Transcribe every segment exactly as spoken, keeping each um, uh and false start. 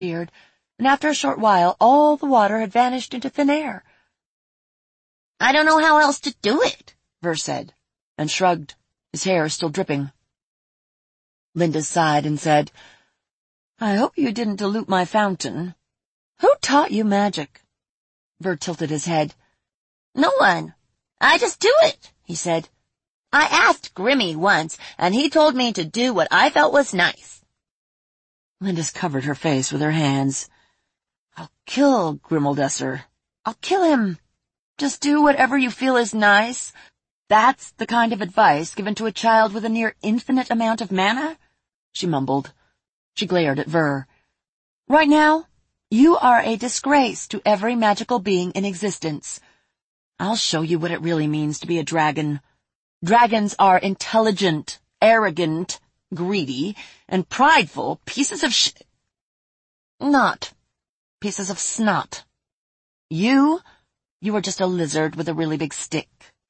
appeared, and after a short while all the water had vanished into thin air. "I don't know how else to do it," Ver said, and shrugged, his hair still dripping. Linda sighed and said, "I hope you didn't dilute my fountain. Who taught you magic?" Ver tilted his head. "No one. I just do it," he said. "I asked Grimmy once, and he told me to do what I felt was nice." Linda's covered her face with her hands. "I'll kill Grimmeldesser. I'll kill him. Just do whatever you feel is nice. That's the kind of advice given to a child with a near infinite amount of mana?" she mumbled. She glared at Ver. "Right now, you are a disgrace to every magical being in existence. I'll show you what it really means to be a dragon. Dragons are intelligent, arrogant, greedy, and prideful pieces of sh- not pieces of snot. You, you are just a lizard with a really big stick."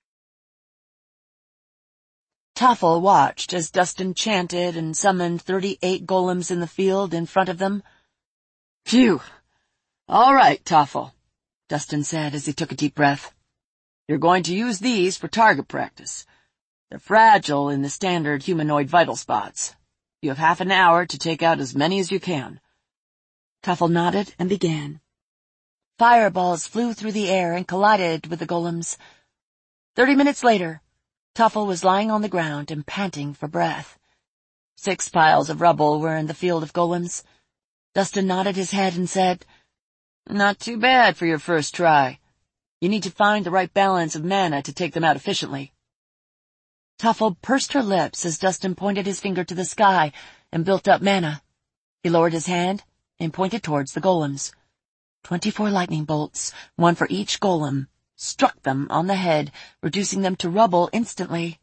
Toffel watched as Dustin chanted and summoned thirty-eight golems in the field in front of them. "Phew! All right, Toffel," Dustin said as he took a deep breath. "You're going to use these for target practice. They're fragile in the standard humanoid vital spots. You have half an hour to take out as many as you can." Toffel nodded and began. Fireballs flew through the air and collided with the golems. Thirty minutes later, Toffel was lying on the ground and panting for breath. Six piles of rubble were in the field of golems. Dustin nodded his head and said, "Not too bad for your first try. You need to find the right balance of mana to take them out efficiently." Toffel pursed her lips as Dustin pointed his finger to the sky and built up mana. He lowered his hand and pointed towards the golems. Twenty-four lightning bolts, one for each golem, struck them on the head, reducing them to rubble instantly.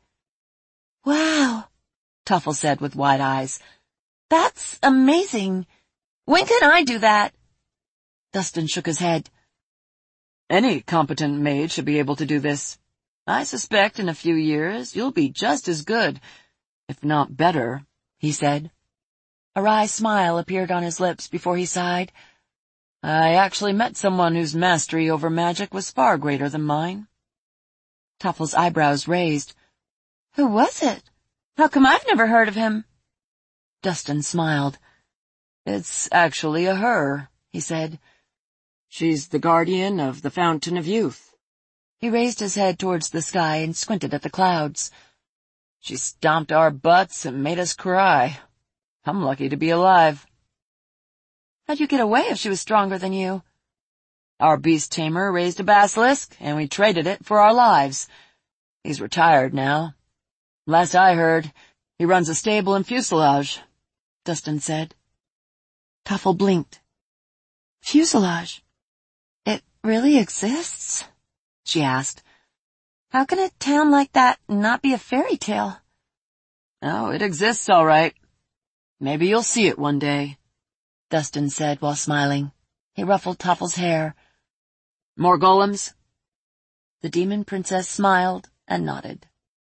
"Wow," Toffel said with wide eyes. "That's amazing. When can I do that?" Dustin shook his head. "Any competent mage should be able to do this. I suspect in a few years you'll be just as good, if not better," he said. A wry smile appeared on his lips before he sighed. "I actually met someone whose mastery over magic was far greater than mine." Toffel's eyebrows raised. "Who was it? How come I've never heard of him?" Dustin smiled. "It's actually a her," he said. "She's the guardian of the Fountain of Youth." He raised his head towards the sky and squinted at the clouds. "She stomped our butts and made us cry. I'm lucky to be alive." "How'd you get away if she was stronger than you?" "Our beast tamer raised a basilisk, and we traded it for our lives. He's retired now. Last I heard, he runs a stable in Fuselage," Dustin said. Toffel blinked. "Fuselage? It really exists?" she asked. "How can a town like that not be a fairy tale?" "Oh, it exists all right. Maybe you'll see it one day," Dustin said while smiling. He ruffled Toffel's hair. "More golems?" The demon princess smiled and nodded.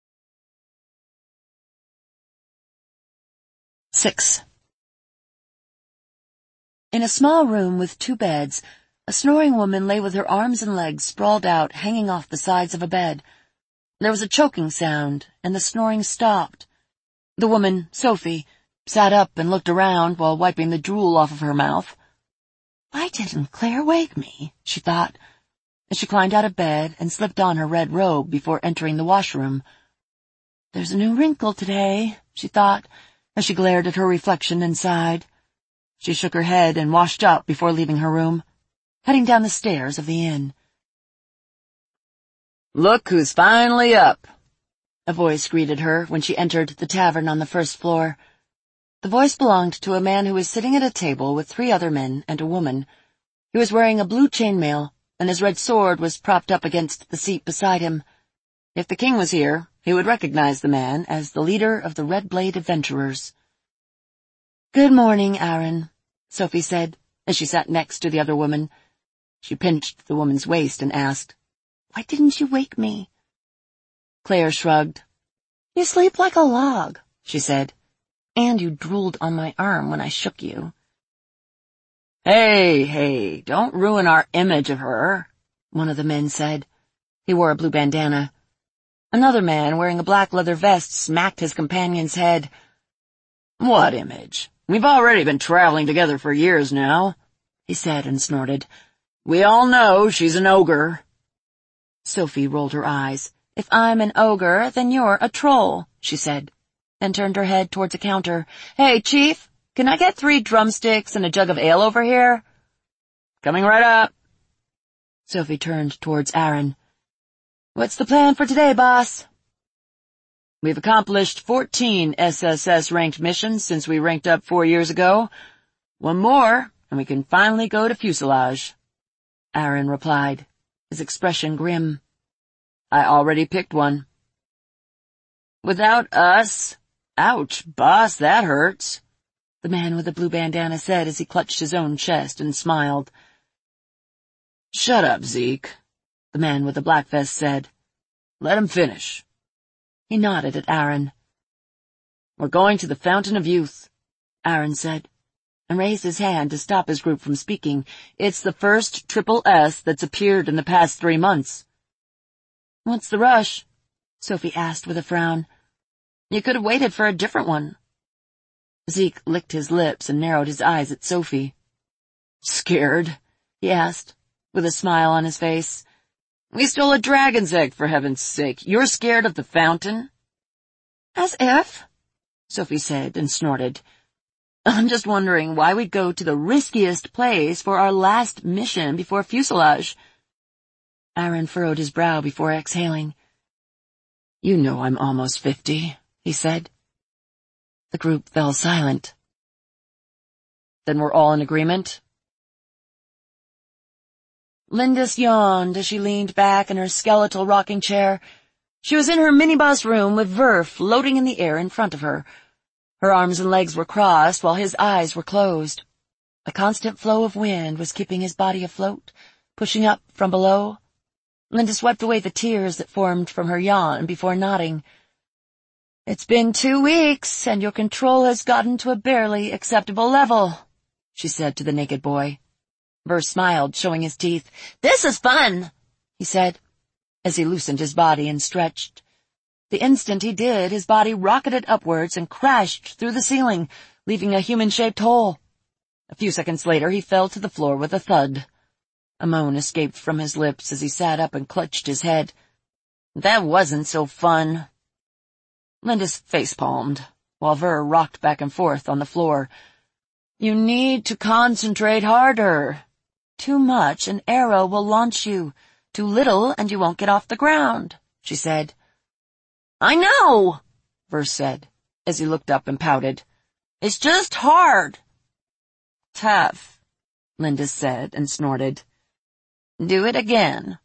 Six. In a small room with two beds, a snoring woman lay with her arms and legs sprawled out, hanging off the sides of a bed. There was a choking sound, and the snoring stopped. The woman, Sophie, sat up and looked around while wiping the drool off of her mouth. "Why didn't Claire wake me?" she thought, as she climbed out of bed and slipped on her red robe before entering the washroom. "There's a new wrinkle today," she thought, as she glared at her reflection and sighed. She shook her head and washed up before leaving her room, heading down the stairs of the inn. "Look who's finally up," a voice greeted her when she entered the tavern on the first floor. The voice belonged to a man who was sitting at a table with three other men and a woman. He was wearing a blue chainmail, and his red sword was propped up against the seat beside him. If the king was here, he would recognize the man as the leader of the Red Blade Adventurers. "Good morning, Aaron," Sophie said, as she sat next to the other woman. She pinched the woman's waist and asked, "Why didn't you wake me?" Claire shrugged. "You sleep like a log," she said, "and you drooled on my arm when I shook you." Hey, hey, don't ruin our image of her, one of the men said. He wore a blue bandana. Another man, wearing a black leather vest, smacked his companion's head. What image? We've already been traveling together for years now, he said and snorted. We all know she's an ogre. Sophie rolled her eyes. If I'm an ogre, then you're a troll, she said, then turned her head towards a counter. Hey, Chief, can I get three drumsticks and a jug of ale over here? Coming right up. Sophie turned towards Aaron. What's the plan for today, boss? We've accomplished fourteen S S S-ranked missions since we ranked up four years ago. One more, and we can finally go to fuselage. Aaron replied, his expression grim. I already picked one. Without us? Ouch, boss, that hurts, the man with the blue bandana said as he clutched his own chest and smiled. Shut up, Zeke, the man with the black vest said. Let him finish. He nodded at Aaron. We're going to the Fountain of Youth, Aaron said, and raised his hand to stop his group from speaking. It's the first triple S that's appeared in the past three months. What's the rush? Sophie asked with a frown. You could have waited for a different one. Zeke licked his lips and narrowed his eyes at Sophie. Scared? He asked, with a smile on his face. We stole a dragon's egg, for heaven's sake. You're scared of the fountain? As if, Sophie said and snorted. I'm just wondering why we'd go to the riskiest place for our last mission before fuselage. Aaron furrowed his brow before exhaling. You know I'm almost fifty, he said. The group fell silent. Then we're all in agreement? Lindis yawned as she leaned back in her skeletal rocking chair. She was in her mini-boss room with Ver floating in the air in front of her. Her arms and legs were crossed while his eyes were closed. A constant flow of wind was keeping his body afloat, pushing up from below. Linda swept away the tears that formed from her yawn before nodding. It's been two weeks, and your control has gotten to a barely acceptable level, she said to the naked boy. Ver smiled, showing his teeth. This is fun, he said, as he loosened his body and stretched. The instant he did, his body rocketed upwards and crashed through the ceiling, leaving a human-shaped hole. A few seconds later, he fell to the floor with a thud. A moan escaped from his lips as he sat up and clutched his head. That wasn't so fun. Linda's face-palmed, while Ver rocked back and forth on the floor. You need to concentrate harder. Too much, an arrow will launch you. Too little, and you won't get off the ground, she said. I know, Ver said, as he looked up and pouted. It's just hard. Tough, Linda said and snorted. Do it again.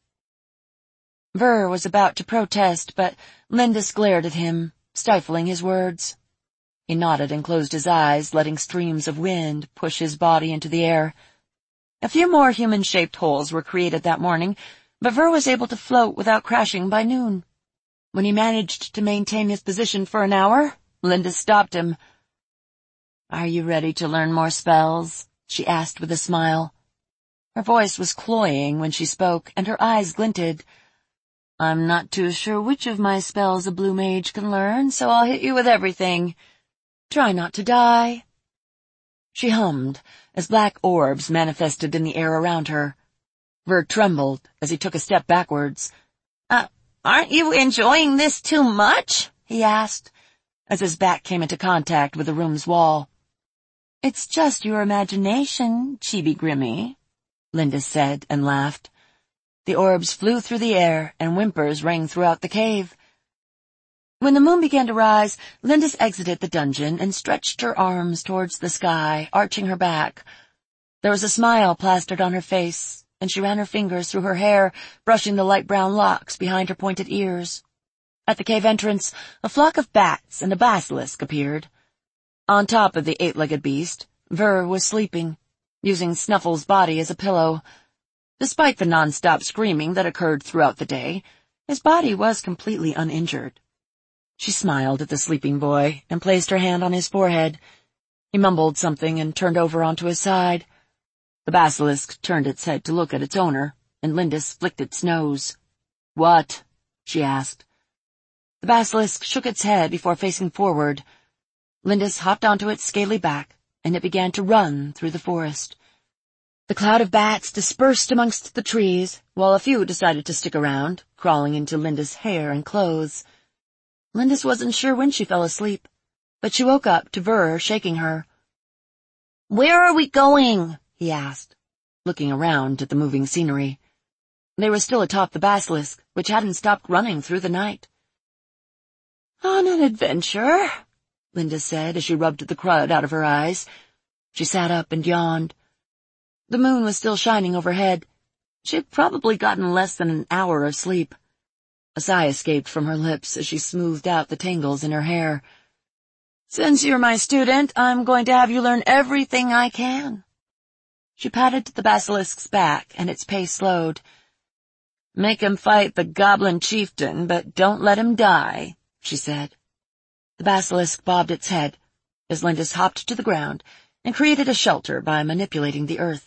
Ver was about to protest, but Linda glared at him, stifling his words. He nodded and closed his eyes, letting streams of wind push his body into the air. A few more human-shaped holes were created that morning, but Ver was able to float without crashing by noon. When he managed to maintain his position for an hour, Linda stopped him. Are you ready to learn more spells? She asked with a smile. Her voice was cloying when she spoke, and her eyes glinted. I'm not too sure which of my spells a blue mage can learn, so I'll hit you with everything. Try not to die. She hummed, as black orbs manifested in the air around her. Ver trembled as he took a step backwards. Uh, aren't you enjoying this too much? He asked, as his back came into contact with the room's wall. It's just your imagination, Chibi Grimmy, Linda said and laughed. The orbs flew through the air, and whimpers rang throughout the cave. When the moon began to rise, Lindis exited the dungeon and stretched her arms towards the sky, arching her back. There was a smile plastered on her face, and she ran her fingers through her hair, brushing the light brown locks behind her pointed ears. At the cave entrance, a flock of bats and a basilisk appeared. On top of the eight-legged beast, Ver was sleeping, using Snuffle's body as a pillow. Despite the non-stop screaming that occurred throughout the day, his body was completely uninjured. She smiled at the sleeping boy and placed her hand on his forehead. He mumbled something and turned over onto his side. The basilisk turned its head to look at its owner, and Lindis flicked its nose. "What?" she asked. The basilisk shook its head before facing forward. Lindis hopped onto its scaly back, and it began to run through the forest. The cloud of bats dispersed amongst the trees, while a few decided to stick around, crawling into Lindis' hair and clothes. Lindis wasn't sure when she fell asleep, but she woke up to Ver shaking her. "Where are we going?" he asked, looking around at the moving scenery. They were still atop the basilisk, which hadn't stopped running through the night. "On an adventure," Lindis said as she rubbed the crud out of her eyes. She sat up and yawned. The moon was still shining overhead. She had probably gotten less than an hour of sleep. A sigh escaped from her lips as she smoothed out the tangles in her hair. "Since you're my student, I'm going to have you learn everything I can." She patted the basilisk's back, and its pace slowed. "Make him fight the goblin chieftain, but don't let him die," she said. The basilisk bobbed its head as Lindis hopped to the ground and created a shelter by manipulating the earth.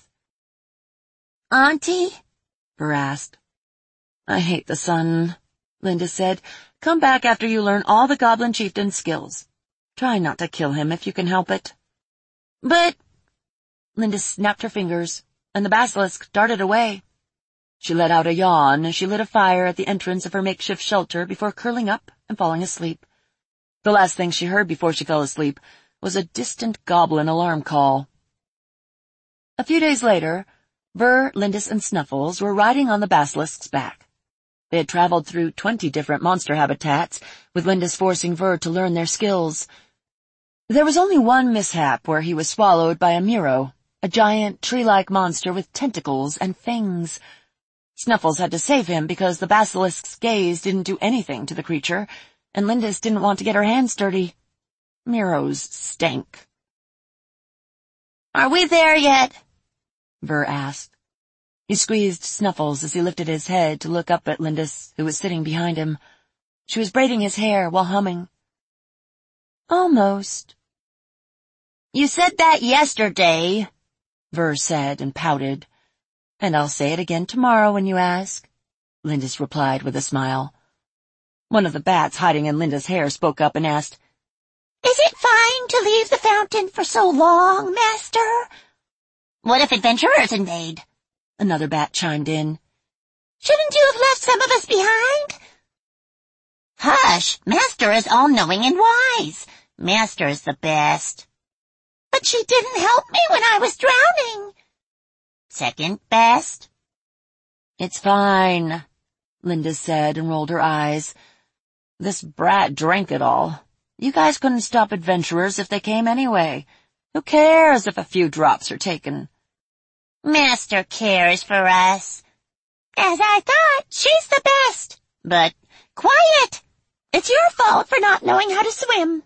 "Auntie?" Ver asked. "I hate the sun," Lindis said. "Come back after you learn all the goblin chieftain's skills. Try not to kill him if you can help it." "But—" Lindis snapped her fingers, and the basilisk darted away. She let out a yawn as she lit a fire at the entrance of her makeshift shelter before curling up and falling asleep. The last thing she heard before she fell asleep was a distant goblin alarm call. A few days later, Ver, Lindis, and Snuffles were riding on the basilisk's back. They had traveled through twenty different monster habitats, with Lindis forcing Ver to learn their skills. There was only one mishap where he was swallowed by a Miro, a giant tree-like monster with tentacles and fangs. Snuffles had to save him because the basilisk's gaze didn't do anything to the creature, and Lindis didn't want to get her hands dirty. Miros stank. "Are we there yet?" Ver asked. He squeezed Snuffles as he lifted his head to look up at Lindis, who was sitting behind him. She was braiding his hair while humming. "Almost." "You said that yesterday," Ver said and pouted. "And I'll say it again tomorrow when you ask," Lindis replied with a smile. One of the bats hiding in Lindis' hair spoke up and asked, "Is it fine to leave the fountain for so long, Master?" "What if adventurers invade?" Another bat chimed in. "Shouldn't you have left some of us behind?" "Hush, Master is all-knowing and wise. Master is the best." "But she didn't help me when I was drowning." "Second best." "It's fine," Lindis said and rolled her eyes. "This brat drank it all. You guys couldn't stop adventurers if they came anyway. Who cares if a few drops are taken?" "Master cares for us." "As I thought, she's the best." "But quiet! It's your fault for not knowing how to swim."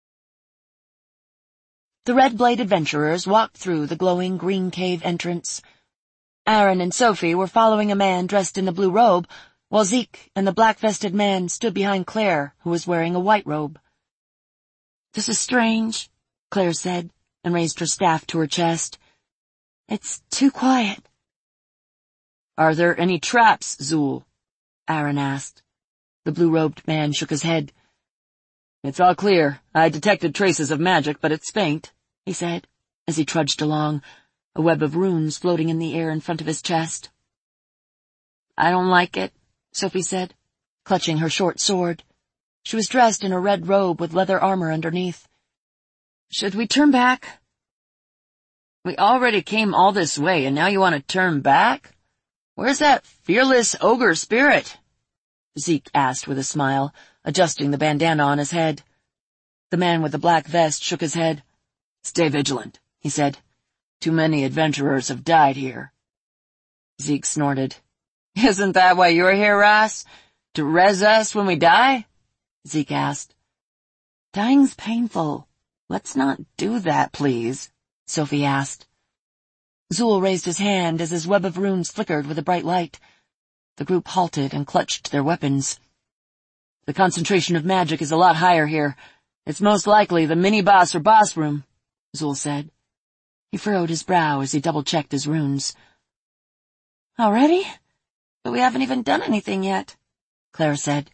The Red-Blade adventurers walked through the glowing green cave entrance. Aaron and Sophie were following a man dressed in a blue robe, while Zeke and the black-vested man stood behind Claire, who was wearing a white robe. "This is strange," Claire said, and raised her staff to her chest. "It's too quiet." "Are there any traps, Zool?" Aaron asked. The blue-robed man shook his head. "It's all clear. I detected traces of magic, but it's faint," he said, as he trudged along, a web of runes floating in the air in front of his chest. "I don't like it," Sophie said, clutching her short sword. She was dressed in a red robe with leather armor underneath. "Should we turn back?" "We already came all this way, and now you want to turn back? Where's that fearless ogre spirit?" Zeke asked with a smile, adjusting the bandana on his head. The man with the black vest shook his head. "Stay vigilant," he said. "Too many adventurers have died here." Zeke snorted. "Isn't that why you're here, Ras? To res us when we die?" Zeke asked. "Dying's painful. Let's not do that, please," Sophie asked. Zool raised his hand as his web of runes flickered with a bright light. The group halted and clutched their weapons. "The concentration of magic is a lot higher here. It's most likely the mini-boss or boss room," Zool said. He furrowed his brow as he double-checked his runes. Already? But we haven't even done anything yet, Claire said.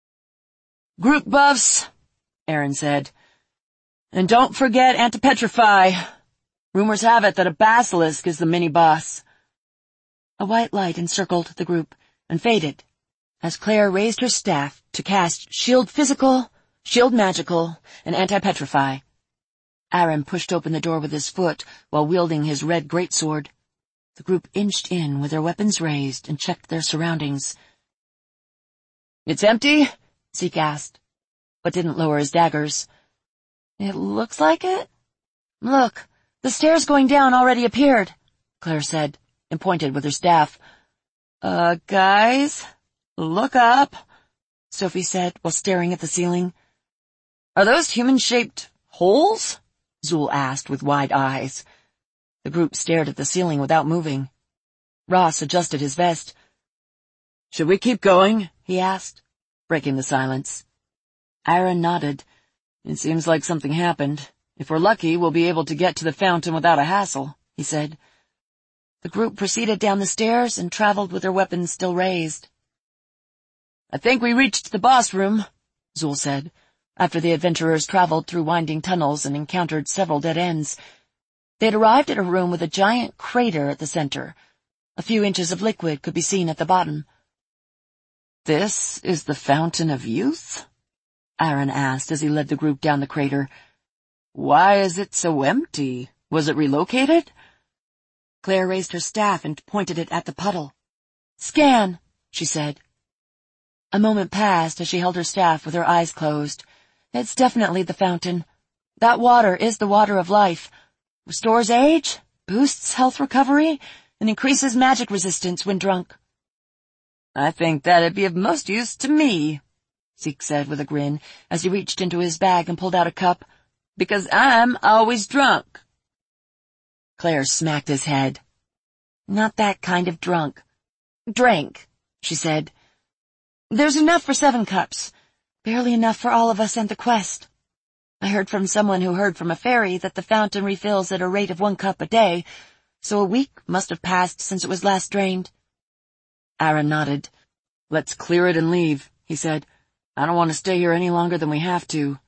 Group buffs, Aaron said. And don't forget anti-petrify. Rumors have it that a basilisk is the mini-boss. A white light encircled the group and faded as Claire raised her staff to cast Shield Physical, Shield Magical, and Anti-Petrify. Aaron pushed open the door with his foot while wielding his red greatsword. The group inched in with their weapons raised and checked their surroundings. It's empty? Zeke asked, but didn't lower his daggers. It looks like it. Look, the stairs going down already appeared, Claire said, and pointed with her staff. Uh, guys, look up, Sophie said while staring at the ceiling. Are those human-shaped holes? Zool asked with wide eyes. The group stared at the ceiling without moving. Ross adjusted his vest. Should we keep going? He asked, breaking the silence. Aaron nodded. It seems like something happened. If we're lucky, we'll be able to get to the fountain without a hassle, he said. The group proceeded down the stairs and traveled with their weapons still raised. I think we reached the boss room, Zool said, after the adventurers traveled through winding tunnels and encountered several dead ends. They had arrived at a room with a giant crater at the center. A few inches of liquid could be seen at the bottom. This is the Fountain of Youth? Aaron asked as he led the group down the crater. Why is it so empty? Was it relocated? Claire raised her staff and pointed it at the puddle. Scan, she said. A moment passed as she held her staff with her eyes closed. It's definitely the fountain. That water is the water of life. Restores age, boosts health recovery, and increases magic resistance when drunk. I think that'd be of most use to me, Zeke said with a grin as he reached into his bag and pulled out a cup, because I'm always drunk. Claire smacked his head. Not that kind of drunk. Drink, she said. There's enough for seven cups. Barely enough for all of us and the quest. I heard from someone who heard from a fairy that the fountain refills at a rate of one cup a day, so a week must have passed since it was last drained. Aaron nodded. Let's clear it and leave, he said. I don't want to stay here any longer than we have to.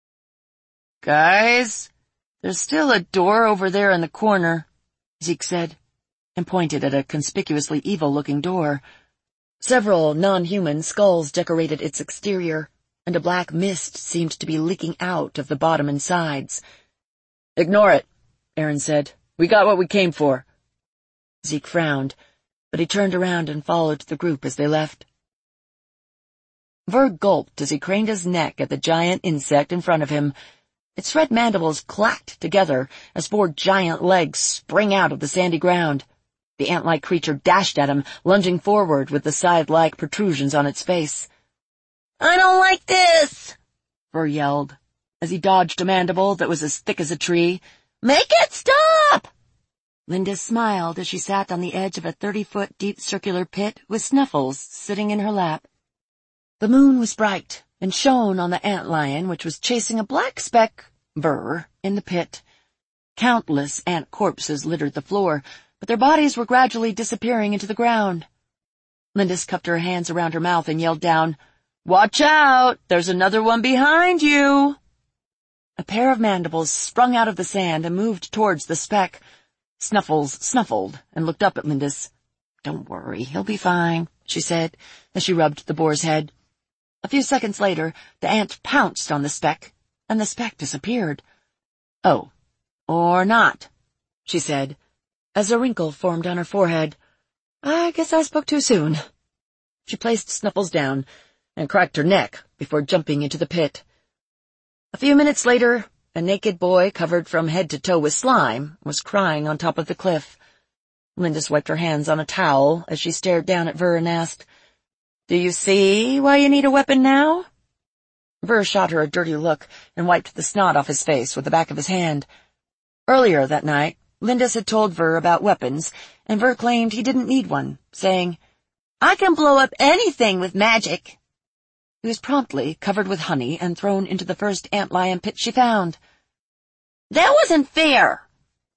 Guys, there's still a door over there in the corner, Zeke said, and pointed at a conspicuously evil-looking door. Several non-human skulls decorated its exterior, and a black mist seemed to be leaking out of the bottom and sides. Ignore it, Aaron said. We got what we came for. Zeke frowned, but he turned around and followed the group as they left. Ver gulped as he craned his neck at the giant insect in front of him. Its red mandibles clacked together as four giant legs sprang out of the sandy ground. The ant-like creature dashed at him, lunging forward with the scythe-like protrusions on its face. I don't like this, Ver yelled, as he dodged a mandible that was as thick as a tree. Make it stop! Linda smiled as she sat on the edge of a thirty-foot deep circular pit with Snuffles sitting in her lap. The moon was bright and shone on the ant-lion, which was chasing a black speck, Ver, in the pit. Countless ant corpses littered the floor, but their bodies were gradually disappearing into the ground. Lindis cupped her hands around her mouth and yelled down, Watch out! There's another one behind you! A pair of mandibles sprung out of the sand and moved towards the speck. Snuffles snuffled and looked up at Lindis. Don't worry, he'll be fine, she said, as she rubbed the boar's head. A few seconds later, the ant pounced on the speck, and the speck disappeared. Oh, or not, she said, as a wrinkle formed on her forehead. I guess I spoke too soon. She placed Snuffles down and cracked her neck before jumping into the pit. A few minutes later, a naked boy covered from head to toe with slime was crying on top of the cliff. Lindis wiped her hands on a towel as she stared down at Ver and asked, Do you see why you need a weapon now? Ver shot her a dirty look and wiped the snot off his face with the back of his hand. Earlier that night, Lindis had told Ver about weapons, and Ver claimed he didn't need one, saying, I can blow up anything with magic. He was promptly covered with honey and thrown into the first ant-lion pit she found. That wasn't fair,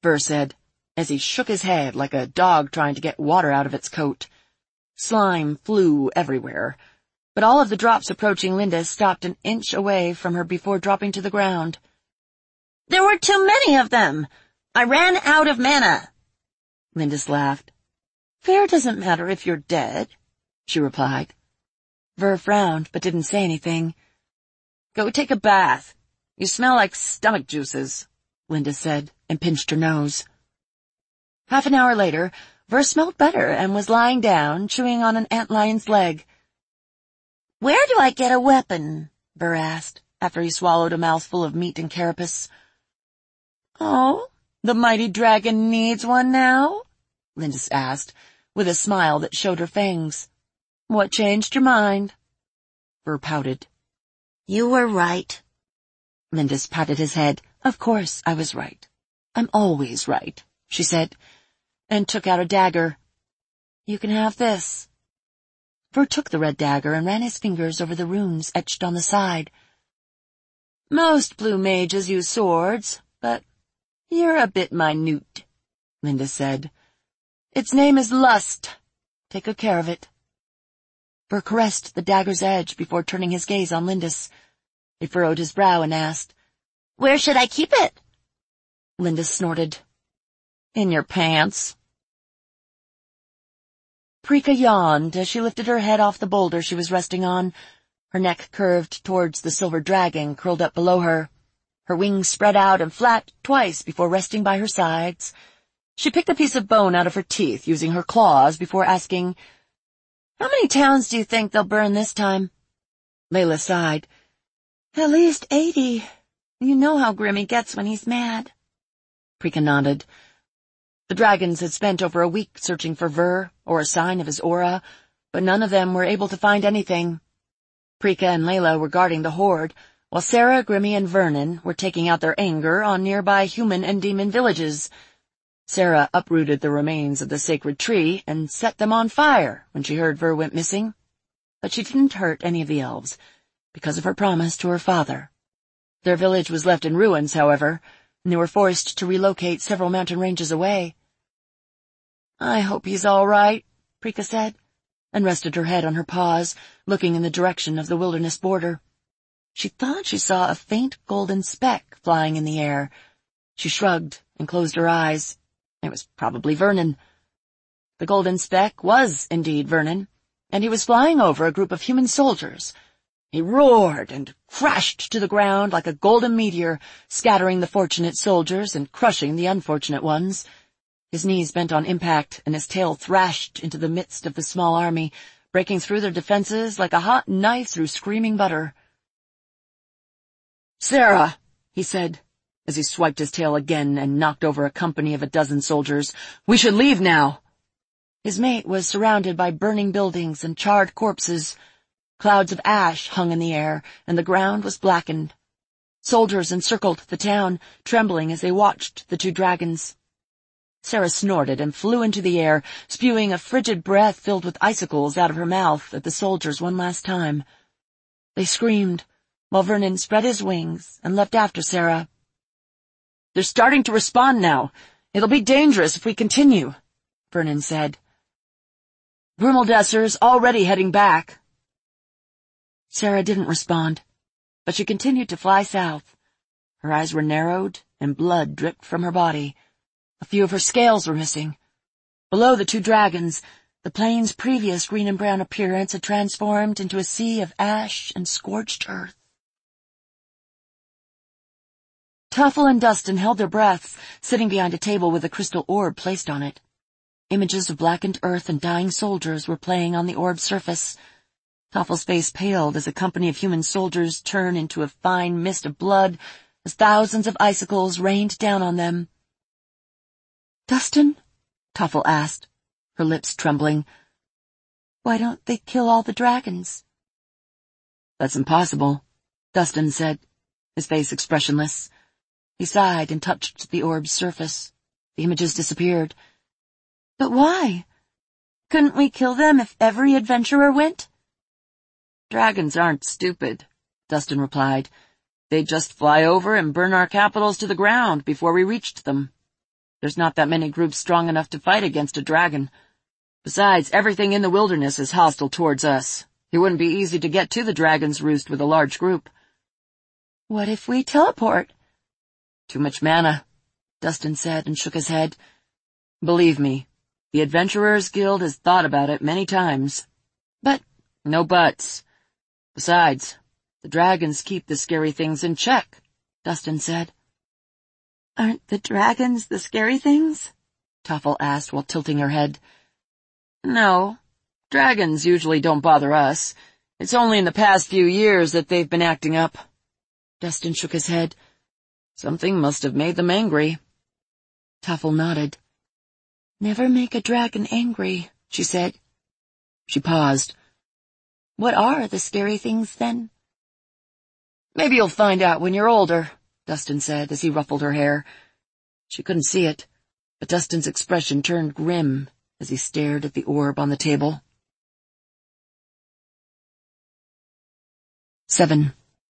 Ver said, as he shook his head like a dog trying to get water out of its coat. Slime flew everywhere, but all of the drops approaching Linda stopped an inch away from her before dropping to the ground. There were too many of them. I ran out of mana. Lindis laughed. Fair doesn't matter if you're dead, she replied. Ver frowned, but didn't say anything. Go take a bath. You smell like stomach juices, Linda said, and pinched her nose. Half an hour later, Ver smelled better and was lying down, chewing on an antlion's leg. Where do I get a weapon? Ver asked, after he swallowed a mouthful of meat and carapace. Oh, the mighty dragon needs one now? Lindis asked, with a smile that showed her fangs. What changed your mind? Ver pouted. You were right. Lindis patted his head. Of course I was right. I'm always right, she said, and took out a dagger. You can have this. Ver took the red dagger and ran his fingers over the runes etched on the side. Most blue mages use swords, but you're a bit minute, Linda said. Its name is Lust. Take good care of it. Ver caressed the dagger's edge before turning his gaze on Lindis. He furrowed his brow and asked, Where should I keep it? Lindis snorted. In your pants. Prika yawned as she lifted her head off the boulder she was resting on. Her neck curved towards the silver dragon curled up below her. Her wings spread out and flapped twice before resting by her sides. She picked a piece of bone out of her teeth using her claws before asking, How many towns do you think they'll burn this time? Layla sighed. At least eighty. You know how grim he gets when he's mad. Prika nodded. The dragons had spent over a week searching for Ver, or a sign of his aura, but none of them were able to find anything. Prika and Layla were guarding the horde, while Sarah, Grimmy, and Vernon were taking out their anger on nearby human and demon villages. Sarah uprooted the remains of the sacred tree and set them on fire when she heard Ver went missing, but she didn't hurt any of the elves, because of her promise to her father. Their village was left in ruins, however, and they were forced to relocate several mountain ranges away. I hope he's all right, Prika said, and rested her head on her paws, looking in the direction of the wilderness border. She thought she saw a faint golden speck flying in the air. She shrugged and closed her eyes. It was probably Vernon. The golden speck was indeed Vernon, and he was flying over a group of human soldiers. He roared and crashed to the ground like a golden meteor, scattering the fortunate soldiers and crushing the unfortunate ones. His knees bent on impact, and his tail thrashed into the midst of the small army, breaking through their defenses like a hot knife through screaming butter. Sarah, he said, as he swiped his tail again and knocked over a company of a dozen soldiers, we should leave now. His mate was surrounded by burning buildings and charred corpses. Clouds of ash hung in the air, and the ground was blackened. Soldiers encircled the town, trembling as they watched the two dragons. Sarah snorted and flew into the air, spewing a frigid breath filled with icicles out of her mouth at the soldiers one last time. They screamed, while Vernon spread his wings and leapt after Sarah. They're starting to respond now. It'll be dangerous if we continue, Vernon said. Grimmeldesser's already heading back. Sarah didn't respond, but she continued to fly south. Her eyes were narrowed, and blood dripped from her body. A few of her scales were missing. Below the two dragons, the plain's previous green and brown appearance had transformed into a sea of ash and scorched earth. Tuffle and Dustin held their breaths, sitting behind a table with a crystal orb placed on it. Images of blackened earth and dying soldiers were playing on the orb's surface. Tuffle's face paled as a company of human soldiers turned into a fine mist of blood as thousands of icicles rained down on them. Dustin? Tuffle asked, her lips trembling. Why don't they kill all the dragons? That's impossible, Dustin said, his face expressionless. He sighed and touched the orb's surface. The images disappeared. But why? Couldn't we kill them if every adventurer went? Dragons aren't stupid, Dustin replied. They'd just fly over and burn our capitals to the ground before we reached them. There's not that many groups strong enough to fight against a dragon. Besides, everything in the wilderness is hostile towards us. It wouldn't be easy to get to the dragon's roost with a large group. What if we teleport? Too much mana, Dustin said and shook his head. Believe me, the Adventurers Guild has thought about it many times. But... No buts. Besides, the dragons keep the scary things in check, Dustin said. Aren't the dragons the scary things? Toffle asked while tilting her head. No, dragons usually don't bother us. It's only in the past few years that they've been acting up. Dustin shook his head. Something must have made them angry. Toffle nodded. Never make a dragon angry, she said. She paused. What are the scary things, then? Maybe you'll find out when you're older, Dustin said as he ruffled her hair. She couldn't see it, but Dustin's expression turned grim as he stared at the orb on the table. Seven.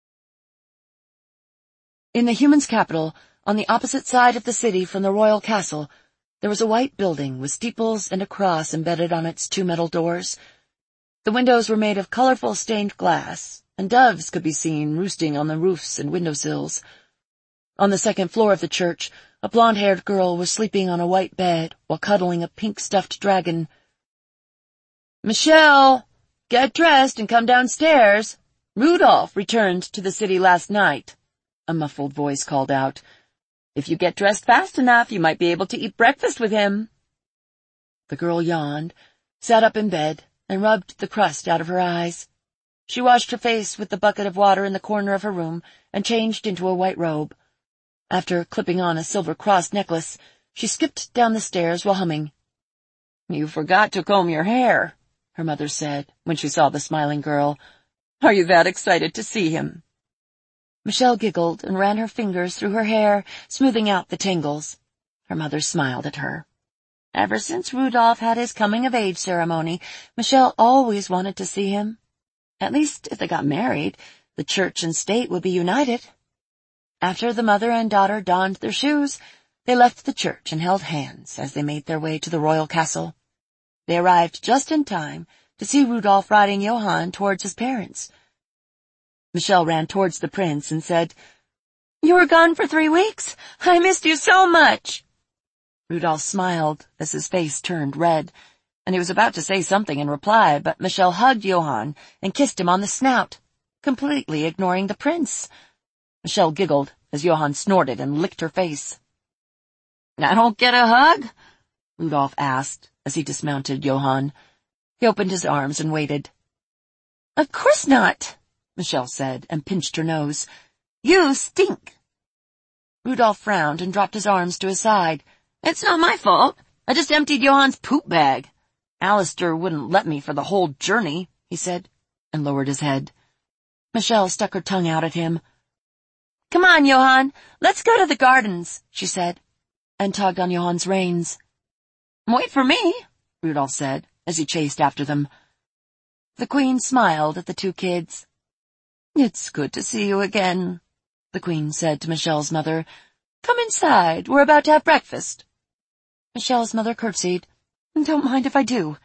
In the humans' capital, on the opposite side of the city from the royal castle, there was a white building with steeples and a cross embedded on its two metal doors. The windows were made of colorful stained glass, and doves could be seen roosting on the roofs and windowsills. On the second floor of the church, a blonde-haired girl was sleeping on a white bed while cuddling a pink-stuffed dragon. "Michelle, get dressed and come downstairs. Rudolph returned to the city last night," a muffled voice called out. "If you get dressed fast enough, you might be able to eat breakfast with him." The girl yawned, sat up in bed, and rubbed the crust out of her eyes. She washed her face with the bucket of water in the corner of her room and changed into a white robe. After clipping on a silver cross necklace, she skipped down the stairs while humming. "You forgot to comb your hair," her mother said when she saw the smiling girl. "Are you that excited to see him?" Michelle giggled and ran her fingers through her hair, smoothing out the tangles. Her mother smiled at her. Ever since Rudolph had his coming-of-age ceremony, Michelle always wanted to see him. At least, if they got married, the church and state would be united. After the mother and daughter donned their shoes, they left the church and held hands as they made their way to the royal castle. They arrived just in time to see Rudolph riding Johann towards his parents. Michelle ran towards the prince and said, "You were gone for three weeks. I missed you so much." Rudolph smiled as his face turned red, and he was about to say something in reply, but Michelle hugged Johann and kissed him on the snout, completely ignoring the prince. Michelle giggled as Johann snorted and licked her face. "I don't get a hug?" Rudolph asked as he dismounted Johann. He opened his arms and waited. "Of course not," Michelle said and pinched her nose. "You stink." Rudolph frowned and dropped his arms to his side. "It's not my fault. I just emptied Johann's poop bag. Alistair wouldn't let me for the whole journey," he said, and lowered his head. Michelle stuck her tongue out at him. "Come on, Johann, let's go to the gardens," she said, and tugged on Johann's reins. "Wait for me," Rudolph said, as he chased after them. The Queen smiled at the two kids. "It's good to see you again," the Queen said to Michelle's mother. "Come inside, we're about to have breakfast." Michelle's mother curtsied. "Don't mind if I do."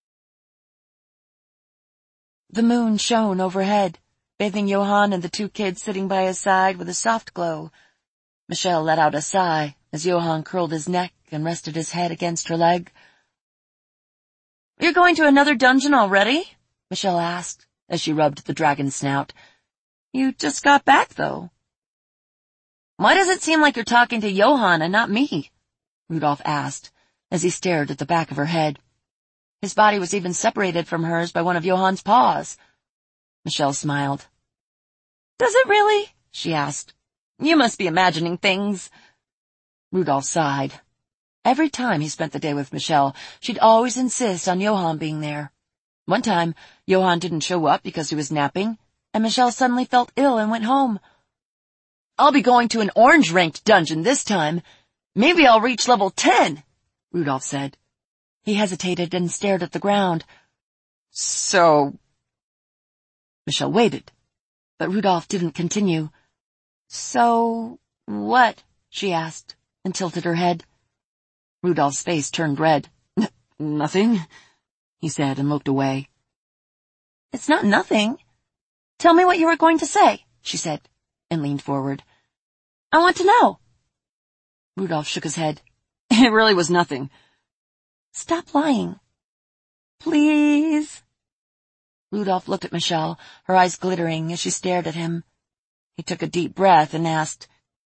The moon shone overhead, bathing Johann and the two kids sitting by his side with a soft glow. Michelle let out a sigh as Johann curled his neck and rested his head against her leg. "You're going to another dungeon already?" Michelle asked, as she rubbed the dragon's snout. "You just got back, though." "Why does it seem like you're talking to Johann and not me?" Rudolph asked, as he stared at the back of her head. His body was even separated from hers by one of Johann's paws. Michelle smiled. "Does it really?" she asked. "You must be imagining things." Rudolph sighed. Every time he spent the day with Michelle, she'd always insist on Johann being there. One time, Johann didn't show up because he was napping, and Michelle suddenly felt ill and went home. "I'll be going to an orange-ranked dungeon this time. Maybe I'll reach level ten, Rudolph said. He hesitated and stared at the ground. "So—" Michelle waited, but Rudolph didn't continue. "So what?" she asked, and tilted her head. Rudolph's face turned red. N- nothing, he said and looked away. It's not nothing. Tell me what you were going to say, she said, and leaned forward. I want to know. Rudolph shook his head. It really was nothing. Stop lying. Please. Rudolph looked at Michelle, her eyes glittering as she stared at him. He took a deep breath and asked,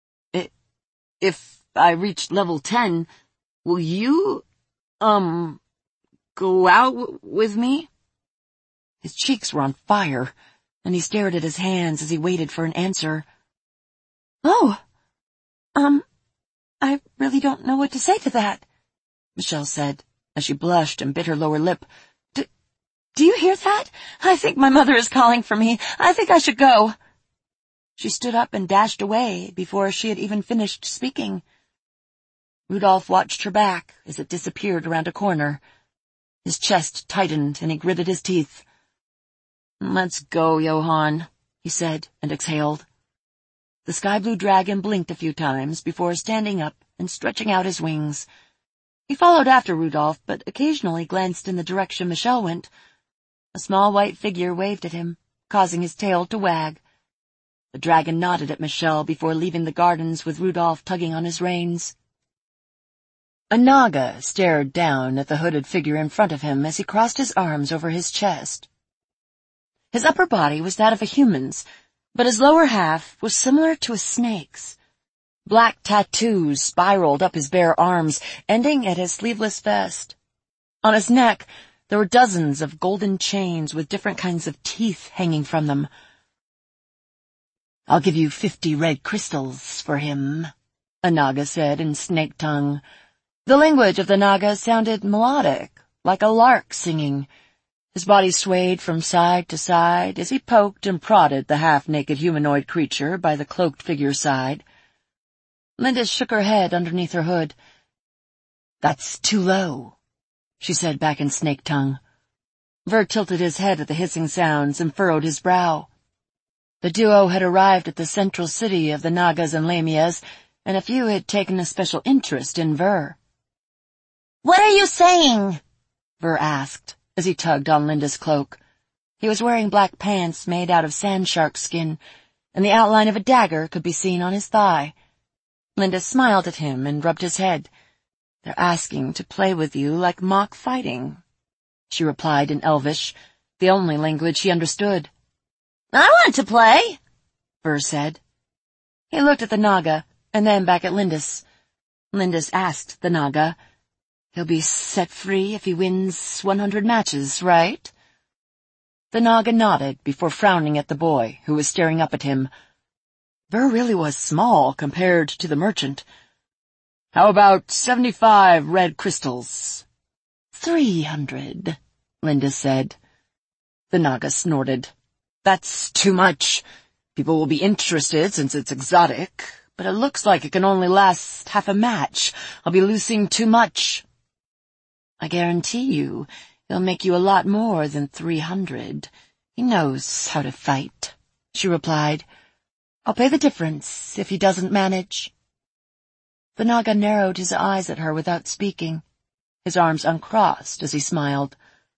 If I reach level ten, will you, um, go out w- with me? His cheeks were on fire, and he stared at his hands as he waited for an answer. Oh, um, I really don't know what to say to that, Michelle said, as she blushed and bit her lower lip. D- do you hear that? I think my mother is calling for me. I think I should go. She stood up and dashed away before she had even finished speaking. Rudolph watched her back as it disappeared around a corner. His chest tightened and he gritted his teeth. Let's go, Johann, he said and exhaled. The sky-blue dragon blinked a few times before standing up and stretching out his wings. He followed after Rudolph, but occasionally glanced in the direction Michelle went. A small white figure waved at him, causing his tail to wag. The dragon nodded at Michelle before leaving the gardens with Rudolph tugging on his reins. A Naga stared down at the hooded figure in front of him as he crossed his arms over his chest. His upper body was that of a human's, but his lower half was similar to a snake's. Black tattoos spiraled up his bare arms, ending at his sleeveless vest. On his neck, there were dozens of golden chains with different kinds of teeth hanging from them. I'll give you fifty red crystals for him, a Naga said in snake tongue. The language of the Naga sounded melodic, like a lark singing. His body swayed from side to side as he poked and prodded the half-naked humanoid creature by the cloaked figure's side. Linda shook her head underneath her hood. That's too low, she said back in snake tongue. Ver tilted his head at the hissing sounds and furrowed his brow. The duo had arrived at the central city of the Nagas and Lamias, and a few had taken a special interest in Ver. What are you saying? Ver asked, as he tugged on Linda's cloak. He was wearing black pants made out of sand shark skin, and the outline of a dagger could be seen on his thigh. Linda smiled at him and rubbed his head. They're asking to play with you like mock fighting, she replied in Elvish, the only language he understood. I want to play, Ver said. He looked at the Naga, and then back at Lindis. Lindis asked the Naga, He'll be set free if he wins one hundred matches, right? The Naga nodded before frowning at the boy, who was staring up at him. Ver really was small compared to the merchant. How about seventy-five red crystals? Three hundred, Linda said. The Naga snorted. That's too much. People will be interested since it's exotic, but it looks like it can only last half a match. I'll be losing too much. I guarantee you, he'll make you a lot more than three hundred. He knows how to fight, she replied. I'll pay the difference if he doesn't manage. The Naga narrowed his eyes at her without speaking, his arms uncrossed as he smiled.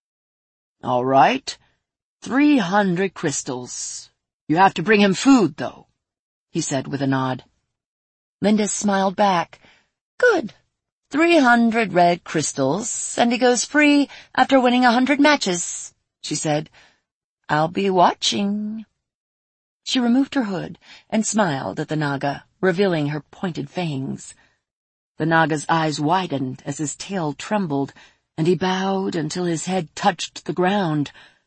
All right, three hundred crystals. You have to bring him food, though, he said with a nod. Linda smiled back. Good. Three hundred red crystals, and he goes free after winning a hundred matches, she said. I'll be watching. She removed her hood and smiled at the Naga, revealing her pointed fangs. The Naga's eyes widened as his tail trembled, and he bowed until his head touched the ground.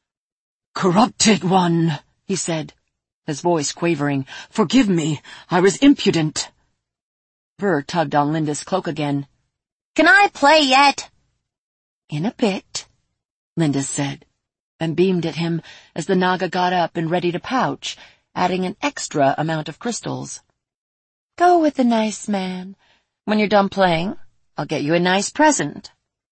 Corrupted one, he said, his voice quavering. Forgive me, I was impudent. Ver tugged on Linda's cloak again. Can I play yet? In a bit, Linda said, and beamed at him as the Naga got up and ready to pouch, adding an extra amount of crystals. Go with the nice man. When you're done playing, I'll get you a nice present.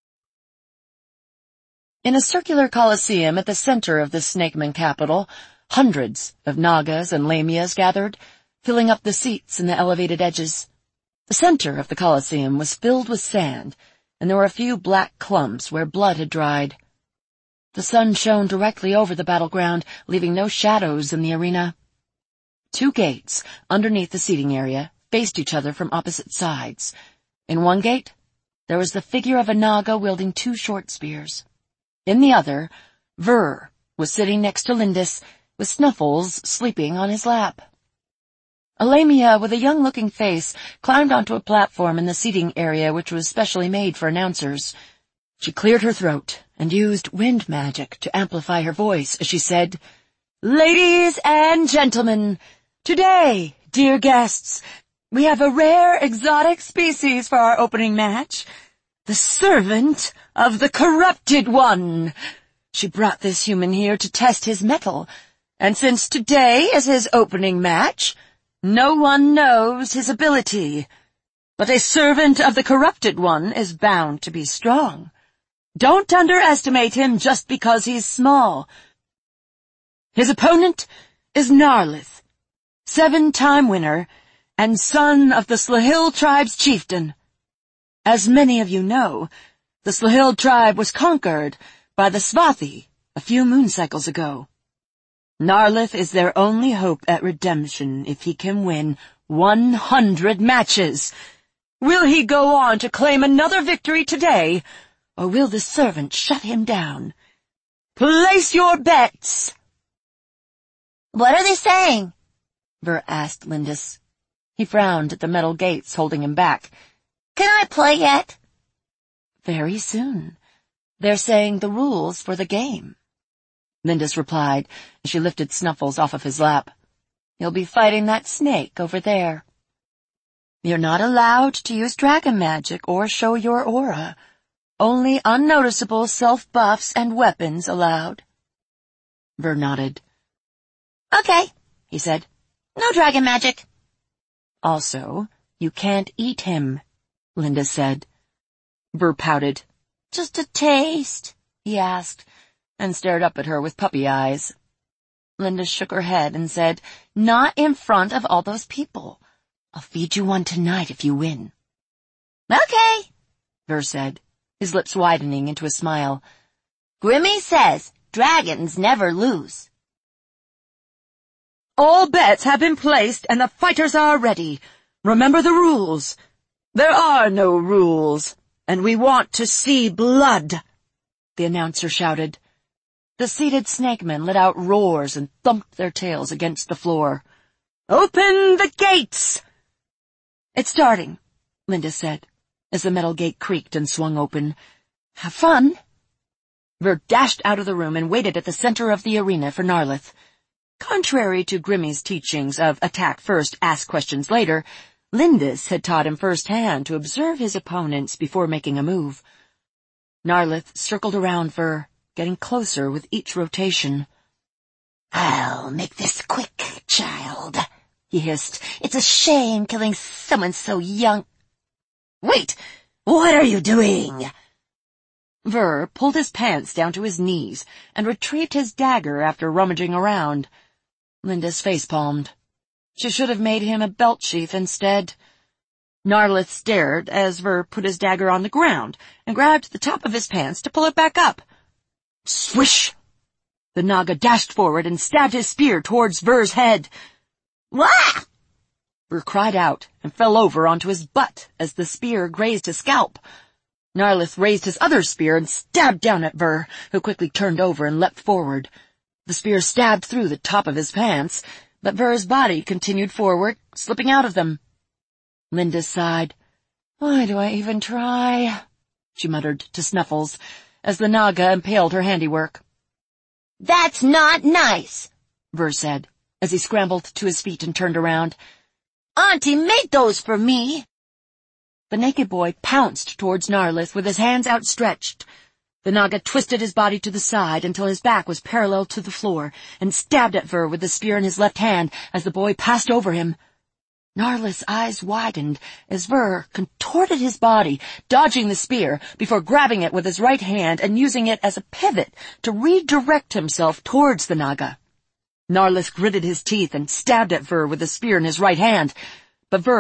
In a circular coliseum at the center of the Snakeman capital, hundreds of Nagas and Lamias gathered, filling up the seats in the elevated edges. The center of the Colosseum was filled with sand, and there were a few black clumps where blood had dried. The sun shone directly over the battleground, leaving no shadows in the arena. Two gates, underneath the seating area, faced each other from opposite sides. In one gate, there was the figure of a Naga wielding two short spears. In the other, Ver was sitting next to Lindis, with Snuffles sleeping on his lap. Alamia, with a young-looking face, climbed onto a platform in the seating area which was specially made for announcers. She cleared her throat and used wind magic to amplify her voice as she said, "Ladies and gentlemen, today, dear guests, we have a rare exotic species for our opening match. The servant of the Corrupted One. She brought this human here to test his mettle, and since today is his opening match, no one knows his ability. But a servant of the Corrupted One is bound to be strong. Don't underestimate him just because he's small. His opponent is Narlith, seven-time winner and son of the Slahil tribe's chieftain. As many of you know, the Slahil tribe was conquered by the Svathi a few moon cycles ago. Narlith is their only hope at redemption if he can win one hundred matches. Will he go on to claim another victory today, or will the servant shut him down? Place your bets!" "What are they saying?" Ver asked Lindis. He frowned at the metal gates holding him back. "Can I play yet?" "Very soon. They're saying the rules for the game," Lindis replied as she lifted Snuffles off of his lap. "You'll be fighting that snake over there. You're not allowed to use dragon magic or show your aura. Only unnoticeable self-buffs and weapons allowed." Ver nodded. "Okay," he said. "No dragon magic." "Also, you can't eat him," Linda said. Ver pouted. "Just a taste?" he asked, and stared up at her with puppy eyes. Linda shook her head and said, "Not in front of all those people. I'll feed you one tonight if you win." "Okay," Ver said, his lips widening into a smile. "Grimmy says dragons never lose." "All bets have been placed and the fighters are ready. Remember the rules. There are no rules, and we want to see blood," the announcer shouted. The seated snakemen let out roars and thumped their tails against the floor. "Open the gates!" "It's starting," Linda said, as the metal gate creaked and swung open. "Have fun." Ver dashed out of the room and waited at the center of the arena for Narlith. Contrary to Grimmy's teachings of attack first, ask questions later, Lindis had taught him firsthand to observe his opponents before making a move. Narlith circled around Ver, getting closer with each rotation. "I'll make this quick, child," he hissed. "It's a shame killing someone so young." "Wait! What are you doing?" Ver pulled his pants down to his knees and retrieved his dagger after rummaging around. Lindis facepalmed. She should have made him a belt sheath instead. Narlith stared as Ver put his dagger on the ground and grabbed the top of his pants to pull it back up. Swish! The Naga dashed forward and stabbed his spear towards Ver's head. "Wah!" Ver cried out and fell over onto his butt as the spear grazed his scalp. Narlith raised his other spear and stabbed down at Ver, who quickly turned over and leapt forward. The spear stabbed through the top of his pants, but Ver's body continued forward, slipping out of them. Linda sighed. "Why do I even try?" she muttered to Snuffles, as the Naga impaled her handiwork. "That's not nice," Ver said, as he scrambled to his feet and turned around. "Auntie made those for me." The naked boy pounced towards Narlith with his hands outstretched. The Naga twisted his body to the side until his back was parallel to the floor and stabbed at Ver with the spear in his left hand as the boy passed over him. Narlith's eyes widened as Ver contorted his body, dodging the spear before grabbing it with his right hand and using it as a pivot to redirect himself towards the Naga. Narlith gritted his teeth and stabbed at Ver with the spear in his right hand, but Ver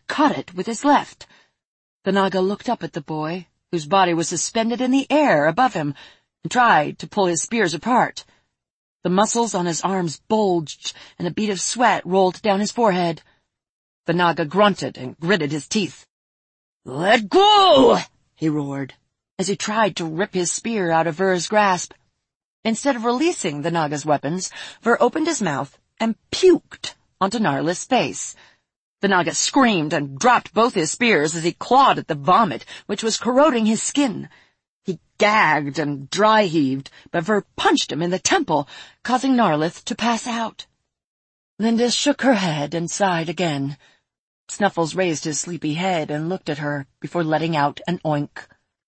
caught it with his left. The Naga looked up at the boy, whose body was suspended in the air above him, and tried to pull his spears apart. The muscles on his arms bulged, and a bead of sweat rolled down his forehead. The Naga grunted and gritted his teeth. "Let go!" he roared, as he tried to rip his spear out of Ver's grasp. Instead of releasing the Naga's weapons, Ver opened his mouth and puked onto Narlith's face. The Naga screamed and dropped both his spears as he clawed at the vomit, which was corroding his skin. He gagged and dry-heaved, but Ver punched him in the temple, causing Narlith to pass out. Linda shook her head and sighed again. Snuffles raised his sleepy head and looked at her before letting out an oink.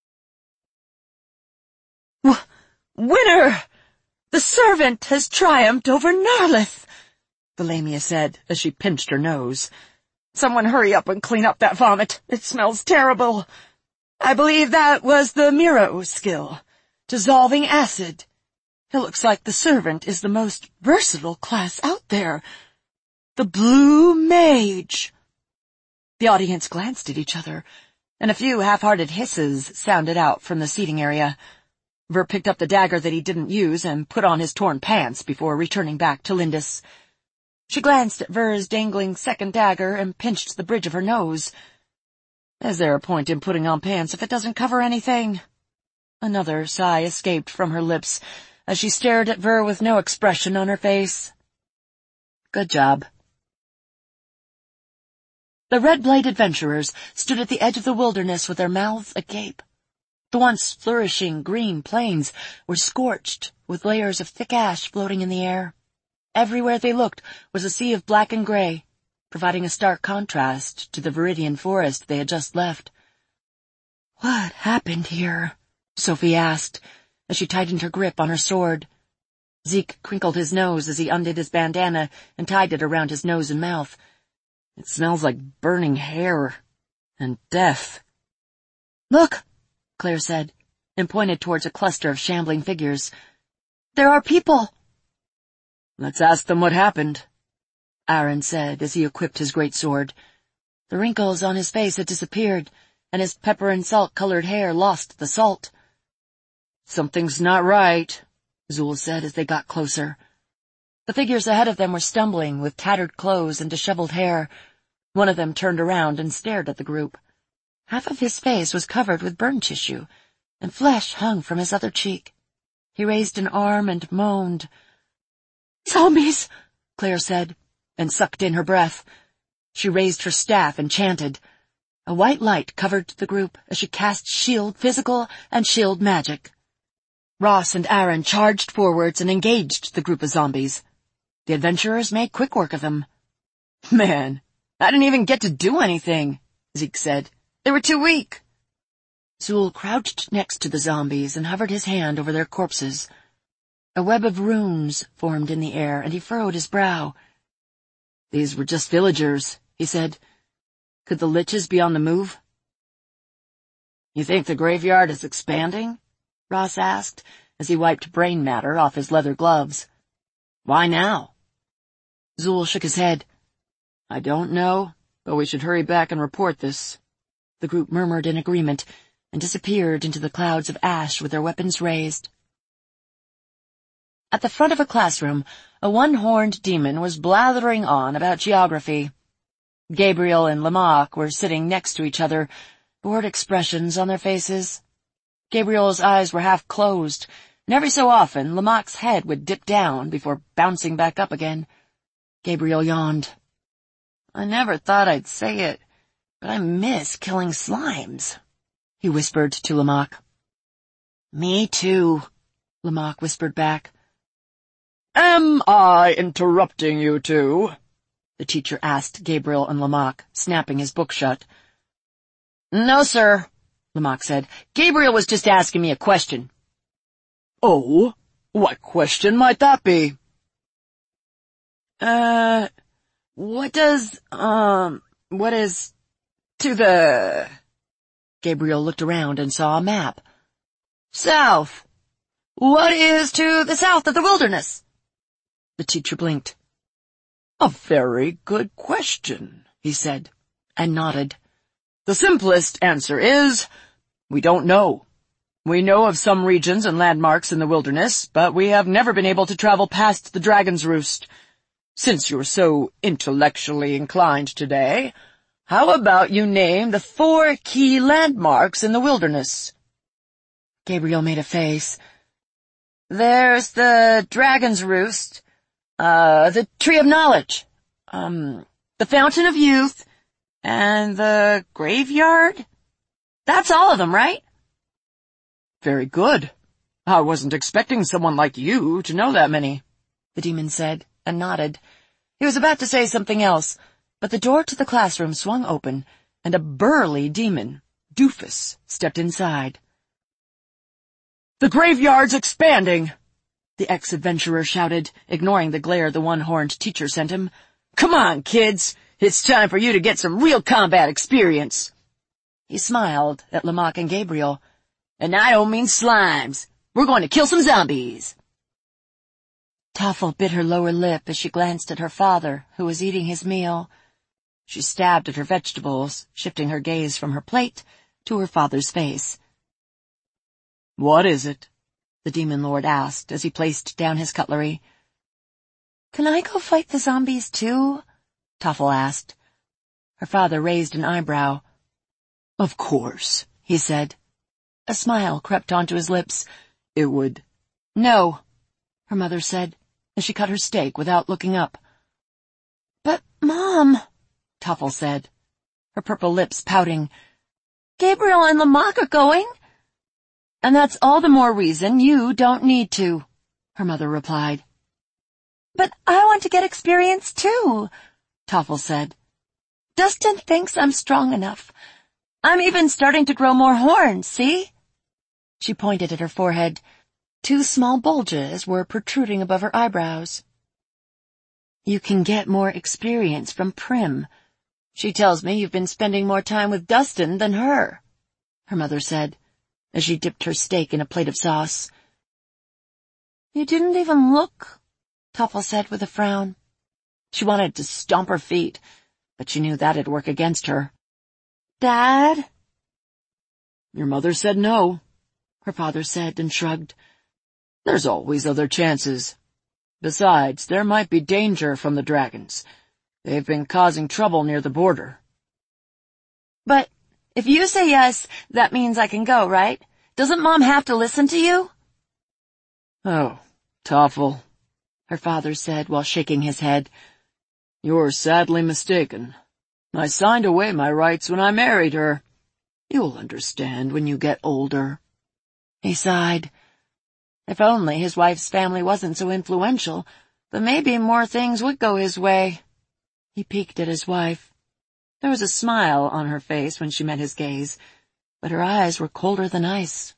W- Winner! The servant has triumphed over Narlith, Valamia said as she pinched her nose. Someone hurry up and clean up that vomit. It smells terrible. I believe that was the Miro skill, dissolving acid. It looks like the servant is the most versatile class out there. The Blue Mage. The audience glanced at each other, and a few half-hearted hisses sounded out from the seating area. Ver picked up the dagger that he didn't use and put on his torn pants before returning back to Lindis. She glanced at Ver's dangling second dagger and pinched the bridge of her nose. Is there a point in putting on pants if it doesn't cover anything? Another sigh escaped from her lips as she stared at Ver with no expression on her face. Good job. The red-blade adventurers stood at the edge of the wilderness with their mouths agape. The once flourishing green plains were scorched, with layers of thick ash floating in the air. Everywhere they looked was a sea of black and gray, providing a stark contrast to the Viridian forest they had just left. "What happened here?" Sophie asked, as she tightened her grip on her sword. Zeke crinkled his nose as he undid his bandana and tied it around his nose and mouth. "It smells like burning hair and death." "Look," Claire said, and pointed towards a cluster of shambling figures. "There are people." "Let's ask them what happened," Aaron said as he equipped his greatsword. The wrinkles on his face had disappeared, and his pepper and salt-colored hair lost the salt. "Something's not right," Zool said as they got closer. The figures ahead of them were stumbling, with tattered clothes and disheveled hair. One of them turned around and stared at the group. Half of his face was covered with burn tissue, and flesh hung from his other cheek. He raised an arm and moaned. "Zombies," Claire said, and sucked in her breath. She raised her staff and chanted. A white light covered the group as she cast shield physical and shield magic. Ross and Aaron charged forwards and engaged the group of zombies. The adventurers made quick work of them. "Man, I didn't even get to do anything," Zeke said. "They were too weak." Zool crouched next to the zombies and hovered his hand over their corpses. A web of runes formed in the air, and he furrowed his brow. "These were just villagers," he said. "Could the liches be on the move?" "You think the graveyard is expanding?" Ross asked, as he wiped brain matter off his leather gloves. "Why now?" Zool shook his head. "I don't know, but we should hurry back and report this." The group murmured in agreement and disappeared into the clouds of ash with their weapons raised. At the front of a classroom, a one-horned demon was blathering on about geography. Gabriel and Lamach were sitting next to each other, bored expressions on their faces. Gabriel's eyes were half closed, and every so often Lamach's head would dip down before bouncing back up again. Gabriel yawned. "I never thought I'd say it, but I miss killing slimes," he whispered to Lamach. "Me too," Lamach whispered back. "Am I interrupting you two?" the teacher asked Gabriel and Lamach, snapping his book shut. "No, sir," Lamach said. "Gabriel was just asking me a question." "Oh? What question might that be?" Uh, what does, um, what is, to the... Gabriel looked around and saw a map. "South. What is to the south of the wilderness?" The teacher blinked. "A very good question," he said, and nodded. The simplest answer is, we don't know. We know of some regions and landmarks in the wilderness, but we have never been able to travel past the Dragon's Roost. Since you're so intellectually inclined today, how about you name the four key landmarks in the wilderness? Gabriel made a face. There's the Dragon's Roost, uh, the Tree of Knowledge, um, the Fountain of Youth, and the Graveyard? That's all of them, right? Very good. I wasn't expecting someone like you to know that many, the demon said, and nodded. He was about to say something else, but the door to the classroom swung open, and a burly demon, Doofus, stepped inside. The graveyard's expanding, the ex-adventurer shouted, ignoring the glare the one-horned teacher sent him. Come on, kids! It's time for you to get some real combat experience. He smiled at Lamach and Gabriel. And I don't mean slimes. We're going to kill some zombies. Toffle bit her lower lip as she glanced at her father, who was eating his meal. She stabbed at her vegetables, shifting her gaze from her plate to her father's face. What is it? The demon lord asked as he placed down his cutlery. Can I go fight the zombies too? Toffle asked. Her father raised an eyebrow. Of course, he said. A smile crept onto his lips. It would... No, her mother said, as she cut her steak without looking up. But, Mom, Toffle said, her purple lips pouting. Gabriel and Lamach are going. And that's all the more reason you don't need to, her mother replied. But I want to get experience too, Toffle said. Dustin thinks I'm strong enough. I'm even starting to grow more horns, see? She pointed at her forehead. Two small bulges were protruding above her eyebrows. You can get more experience from Prim. She tells me you've been spending more time with Dustin than her, her mother said, as she dipped her steak in a plate of sauce. You didn't even look, Toffle said with a frown. She wanted to stomp her feet, but she knew that'd work against her. Dad? Your mother said no, her father said and shrugged. There's always other chances. Besides, there might be danger from the dragons. They've been causing trouble near the border. But if you say yes, that means I can go, right? Doesn't Mom have to listen to you? Oh, Toffle, her father said while shaking his head. You're sadly mistaken. I signed away my rights when I married her. You'll understand when you get older. He sighed. If only his wife's family wasn't so influential, then maybe more things would go his way. He peeked at his wife. There was a smile on her face when she met his gaze, but her eyes were colder than ice.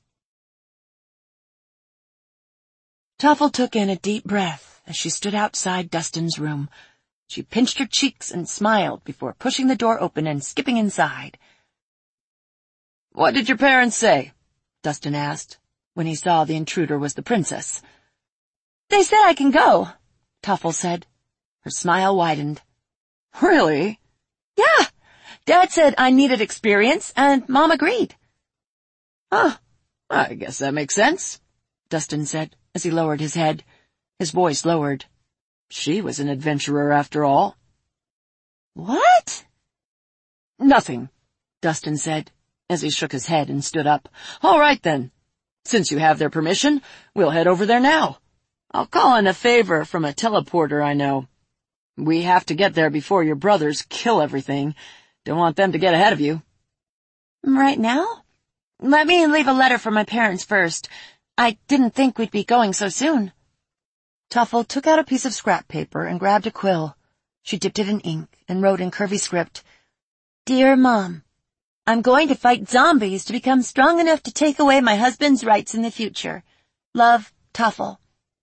Toffle took in a deep breath as she stood outside Dustin's room. She pinched her cheeks and smiled before pushing the door open and skipping inside. What did your parents say? Dustin asked, when he saw the intruder was the princess. They said I can go, Toffle said. Her smile widened. Really? Yeah. Dad said I needed experience, and Mom agreed. Oh, I guess that makes sense, Dustin said, as he lowered his head. His voice lowered. She was an adventurer after all. What? Nothing, Dustin said, as he shook his head and stood up. All right, then. Since you have their permission, we'll head over there now. I'll call in a favor from a teleporter I know. We have to get there before your brothers kill everything. Don't want them to get ahead of you. Right now? Let me leave a letter for my parents first. I didn't think we'd be going so soon. Toffle took out a piece of scrap paper and grabbed a quill. She dipped it in ink and wrote in curvy script, Dear Mom, I'm going to fight zombies to become strong enough to take away my husband's rights in the future. Love, Toffle.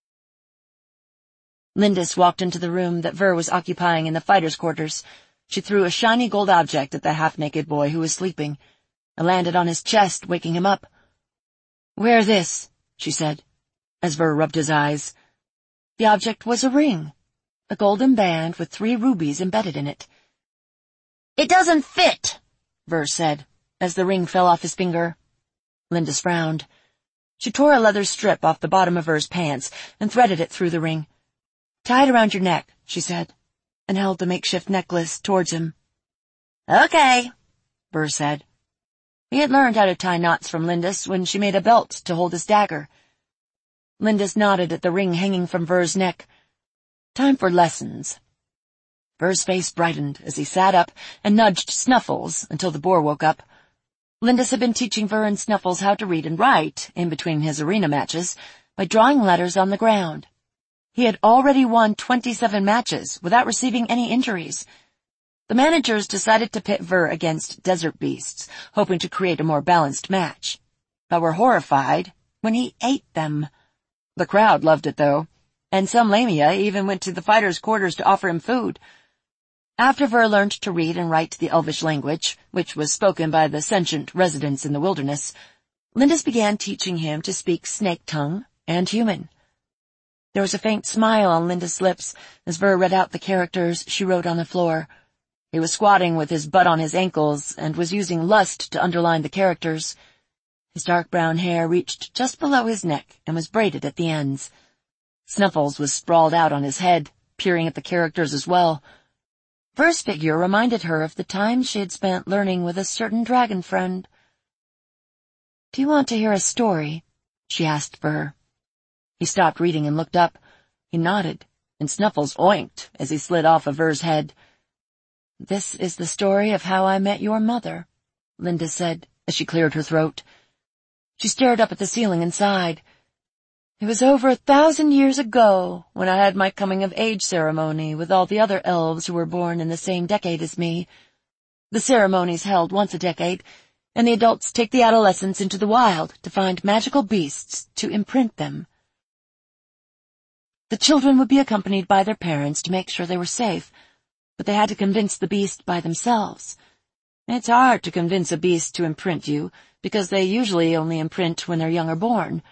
Lindis walked into the room that Ver was occupying in the fighters' quarters. She threw a shiny gold object at the half-naked boy who was sleeping. It landed on his chest, waking him up. Wear this, she said, as Ver rubbed his eyes. The object was a ring, a golden band with three rubies embedded in it. It doesn't fit, Ver said, as the ring fell off his finger. Lindis frowned. She tore a leather strip off the bottom of Ver's pants and threaded it through the ring. Tie it around your neck, she said, and held the makeshift necklace towards him. Okay, Ver said. He had learned how to tie knots from Lindis when she made a belt to hold his dagger. Lindis nodded at the ring hanging from Ver's neck. Time for lessons. Ver's face brightened as he sat up and nudged Snuffles until the boar woke up. Lindis had been teaching Ver and Snuffles how to read and write in between his arena matches by drawing letters on the ground. He had already won twenty-seven matches without receiving any injuries. The managers decided to pit Ver against desert beasts, hoping to create a more balanced match, but were horrified when he ate them. The crowd loved it, though, and some Lamia even went to the fighters' quarters to offer him food. After Ver learned to read and write the Elvish language, which was spoken by the sentient residents in the wilderness, Lindis began teaching him to speak snake tongue and human. There was a faint smile on Lindis' lips as Ver read out the characters she wrote on the floor. He was squatting with his butt on his ankles and was using lust to underline the characters. His dark brown hair reached just below his neck and was braided at the ends. Snuffles was sprawled out on his head, peering at the characters as well. Ver's figure reminded her of the time she had spent learning with a certain dragon friend. "Do you want to hear a story?" she asked Ver. He stopped reading and looked up. He nodded, and Snuffles oinked as he slid off of Ver's head. "This is the story of how I met your mother," Lindis said as she cleared her throat. She stared up at the ceiling and sighed. "It was over a thousand years ago when I had my coming-of-age ceremony with all the other elves who were born in the same decade as me. The ceremony's held once a decade, and the adults take the adolescents into the wild to find magical beasts to imprint them. The children would be accompanied by their parents to make sure they were safe, but they had to convince the beast by themselves. It's hard to convince a beast to imprint you, because they usually only imprint when they're young or born.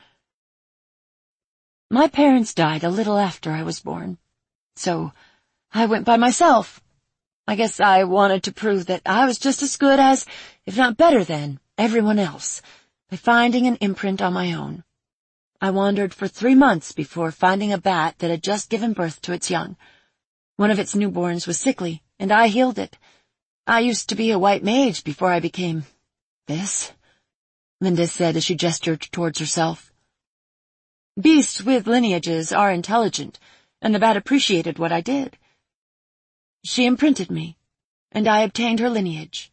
My parents died a little after I was born, so I went by myself. I guess I wanted to prove that I was just as good as, if not better than, everyone else, by finding an imprint on my own. I wandered for three months before finding a bat that had just given birth to its young. One of its newborns was sickly, and I healed it. I used to be a white mage before I became this," Lindis said as she gestured towards herself. "Beasts with lineages are intelligent, and the bat appreciated what I did. She imprinted me, and I obtained her lineage.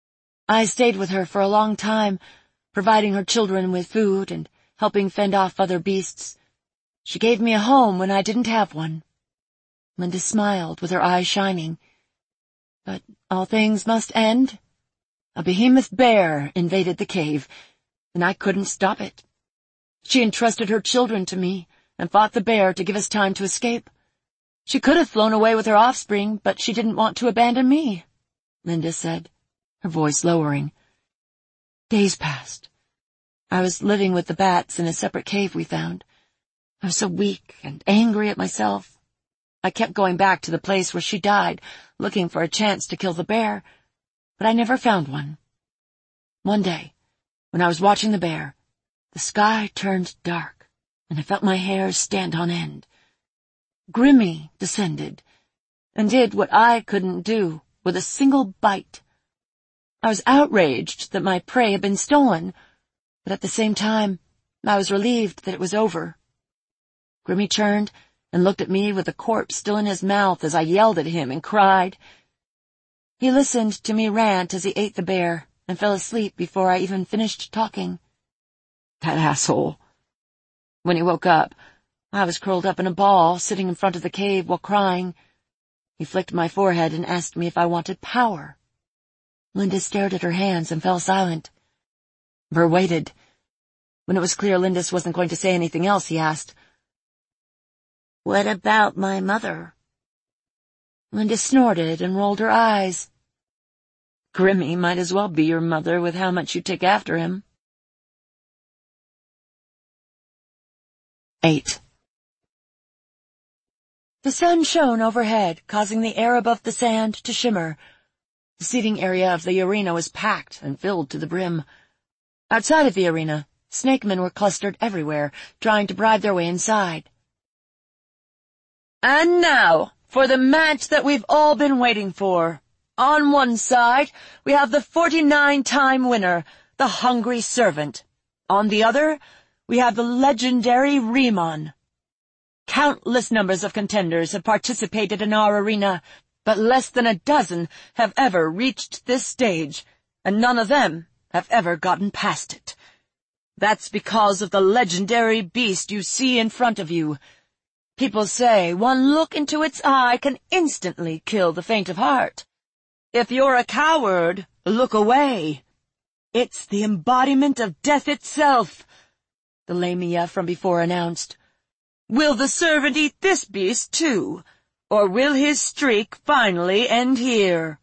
I stayed with her for a long time, providing her children with food and helping fend off other beasts. She gave me a home when I didn't have one." Lindis smiled, with her eyes shining. "But all things must end. A behemoth bear invaded the cave, and I couldn't stop it. She entrusted her children to me and fought the bear to give us time to escape. She could have flown away with her offspring, but she didn't want to abandon me," Lindis said, her voice lowering. "Days passed. I was living with the bats in a separate cave we found. I was so weak and angry at myself. I kept going back to the place where she died, looking for a chance to kill the bear, but I never found one. One day, when I was watching the bear, the sky turned dark, and I felt my hair stand on end. Grimmy descended, and did what I couldn't do with a single bite. I was outraged that my prey had been stolen, but at the same time, I was relieved that it was over. Grimmy turned and looked at me with the corpse still in his mouth as I yelled at him and cried. He listened to me rant as he ate the bear and fell asleep before I even finished talking. That asshole. When he woke up, I was curled up in a ball, sitting in front of the cave while crying. He flicked my forehead and asked me if I wanted power. Lindis stared at her hands and fell silent. Ver waited. When it was clear Lindis wasn't going to say anything else, he asked, "What about my mother?" Lindis snorted and rolled her eyes. "Grimmy might as well be your mother with how much you take after him." Eight. The sun shone overhead, causing the air above the sand to shimmer. The seating area of the arena was packed and filled to the brim. Outside of the arena, snakemen were clustered everywhere, trying to bribe their way inside. And now, for the match that we've all been waiting for. On one side, we have the forty-nine-time winner, the Hungry Servant. On the other, we have the legendary Riemann. Countless numbers of contenders have participated in our arena, but less than a dozen have ever reached this stage, and none of them have ever gotten past it. That's because of the legendary beast you see in front of you. People say one look into its eye can instantly kill the faint of heart. If you're a coward, look away. It's the embodiment of death itself, the Lamia from before announced. Will the servant eat this beast too, or will his streak finally end here?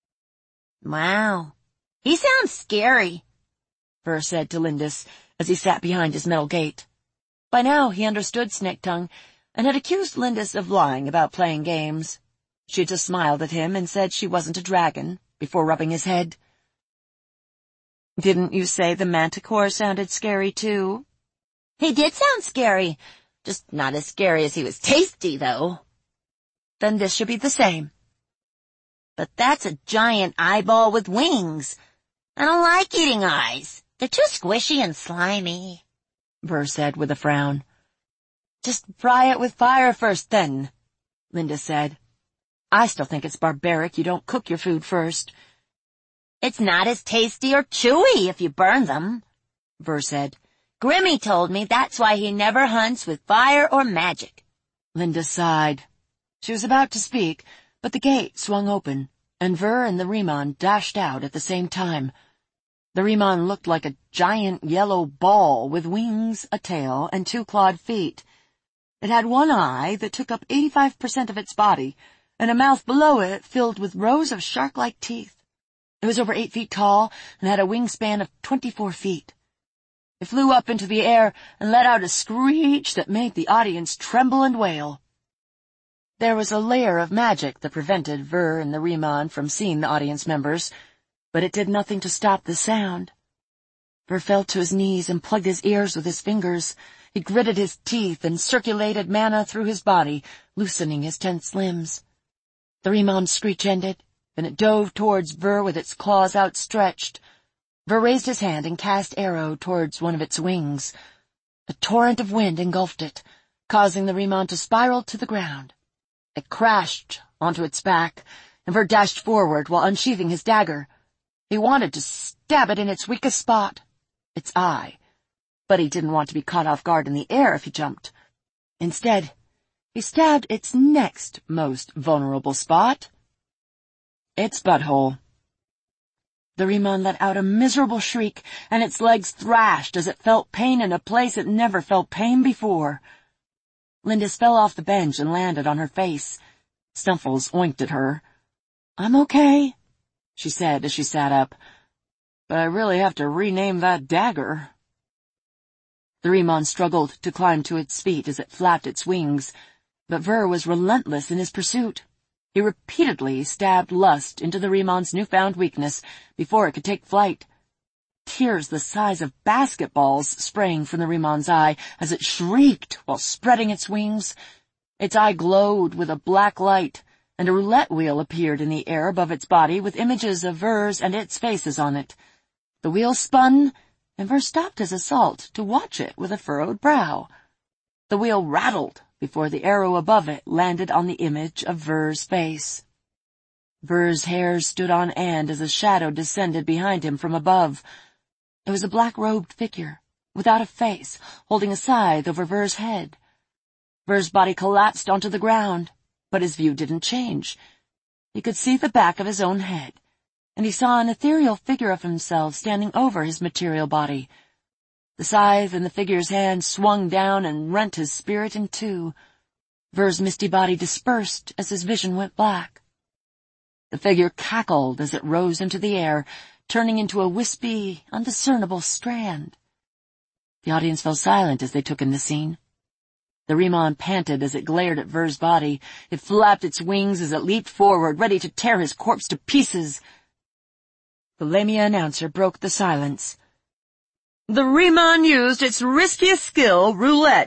Wow, he sounds scary, Ver said to Lindis as he sat behind his metal gate. By now he understood Snake Tongue and had accused Lindis of lying about playing games. She just smiled at him and said she wasn't a dragon, before rubbing his head. Didn't you say the Manticore sounded scary, too? He did sound scary, just not as scary as he was tasty, though. Then this should be the same. But that's a giant eyeball with wings. I don't like eating eyes. They're too squishy and slimy, Ver said with a frown. Just fry it with fire first, then, Linda said. I still think it's barbaric you don't cook your food first. It's not as tasty or chewy if you burn them, Ver said. Grimmy told me that's why he never hunts with fire or magic. Linda sighed. She was about to speak, but the gate swung open, and Ver and the Riemann dashed out at the same time. The Riemann looked like a giant yellow ball with wings, a tail, and two clawed feet. It had one eye that took up eighty-five percent of its body, and a mouth below it filled with rows of shark-like teeth. It was over eight feet tall and had a wingspan of twenty-four feet. It flew up into the air and let out a screech that made the audience tremble and wail. There was a layer of magic that prevented Ver and the Riemann from seeing the audience members, but it did nothing to stop the sound. Ver fell to his knees and plugged his ears with his fingers. He gritted his teeth and circulated mana through his body, loosening his tense limbs. The Riemann's screech ended, and it dove towards Ver with its claws outstretched. Ver raised his hand and cast arrow towards one of its wings. A torrent of wind engulfed it, causing the Riemann to spiral to the ground. It crashed onto its back, and Ver dashed forward while unsheathing his dagger. He wanted to stab it in its weakest spot, its eye, but he didn't want to be caught off guard in the air if he jumped. Instead, he stabbed its next most vulnerable spot, its butthole. The Riemann let out a miserable shriek, and its legs thrashed as it felt pain in a place it never felt pain before. Lindis fell off the bench and landed on her face. Snuffles oinked at her. "I'm okay," she said as she sat up, "but I really have to rename that dagger." The Riemann struggled to climb to its feet as it flapped its wings, but Ver was relentless in his pursuit. He repeatedly stabbed lust into the Riemann's newfound weakness before it could take flight. Tears the size of basketballs sprang from the Riemann's eye as it shrieked while spreading its wings. Its eye glowed with a black light, and a roulette wheel appeared in the air above its body with images of Ver's and its faces on it. The wheel spun, and Ver stopped his assault to watch it with a furrowed brow. The wheel rattled before the arrow above it landed on the image of Ver's face. Ver's hair stood on end as a shadow descended behind him from above. It was a black-robed figure, without a face, holding a scythe over Ver's head. Ver's body collapsed onto the ground, but his view didn't change. He could see the back of his own head, and he saw an ethereal figure of himself standing over his material body. The scythe in the figure's hand swung down and rent his spirit in two. Ver's misty body dispersed as his vision went black. The figure cackled as it rose into the air, turning into a wispy, undiscernible strand. The audience fell silent as they took in the scene. The Riemann panted as it glared at Ver's body. It flapped its wings as it leaped forward, ready to tear his corpse to pieces. The Lamia announcer broke the silence. The Riemann used its riskiest skill, roulette,